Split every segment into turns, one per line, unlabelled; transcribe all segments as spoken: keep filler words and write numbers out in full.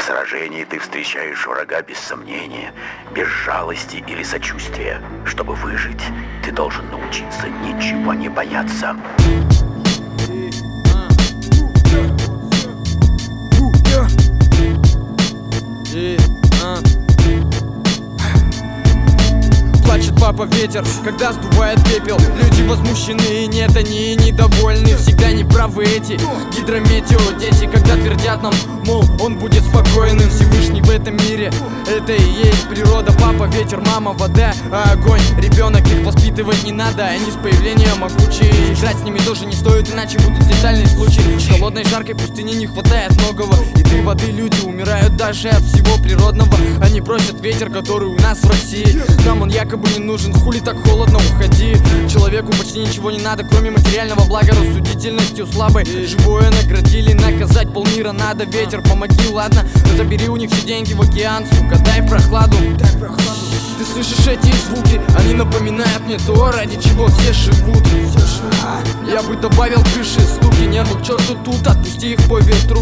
сражении ты встречаешь врага без сомнения, без жалости или сочувствия. Чтобы выжить, ты должен научиться ничего не бояться.
Плачет папа ветер, когда сдувает пепел. Люди возмущены, нет, они недовольны. Всегда неправы эти гидрометео дети, когда твердят нам, мол, он будет спокойным. Всевышний в этом мире, это и есть природа. Папа ветер, мама вода, а огонь ребенок. Их воспитывать не надо, они с появлением могучие. Играть с ними тоже не стоит, иначе будут летальные случаи. В холодной жаркой пустыне не хватает многого. Еды, воды, люди умирают даже от всего природного. Они просят ветер, который у нас в России. Нам он якобы не нужен, хули так холодно, уходи. Человеку почти ничего не надо, кроме материального блага. Рассудительностью слабой живое наградили, наказать полмира надо. Ветер, помоги, ладно, забери у них все деньги в океан, сука, дай прохладу. Ты слышишь эти звуки, они напоминают мне то, ради чего все живут. Я бы добавил крыши, стуки, нервы к черту тут, отпусти их по ветру.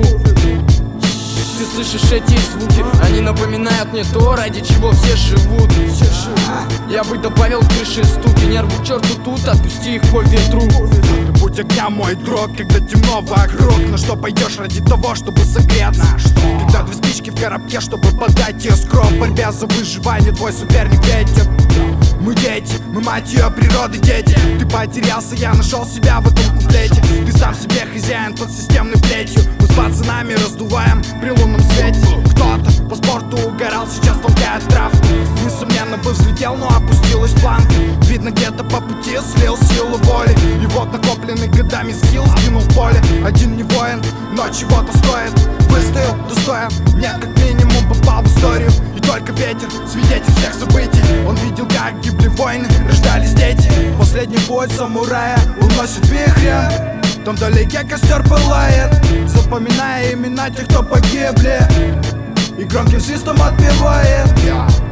Ты слышишь эти звуки, они напоминают мне то, ради чего все живут. Я бы добавил крыши, стуки, нервы к черту тут, отпусти их по ветру.
Будь огня, мой друг, когда темно вокруг. На что пойдешь ради того, чтобы согреться? Когда две спички в коробке, чтобы подать искру. В борьбе за выживание твой соперник ветер. Мы дети, мы мать ее природы дети. Ты потерялся, я нашел себя в этом куплете. Ты сам себе хозяин под системной плетью. Мы с пацанами раздуваем при лунном свете. Кто-то по спорту угорал, сейчас толкает травку. Несомненно бы взлетел, но опустилась планка. Видно, где-то по пути слил силу воли. И вот накопленный годами скилл скинул в поле. Один не воин, но чего-то стоит. Выстоял достоин, нет, как минимум попал в историю. И только ветер, свидетель всех событий. Он видел, как гибли войны, рождались дети. Последний бой самурая уносит вихрем. Там вдалеке костер пылает, запоминая имена тех, кто погибли, и громким свистом отбивает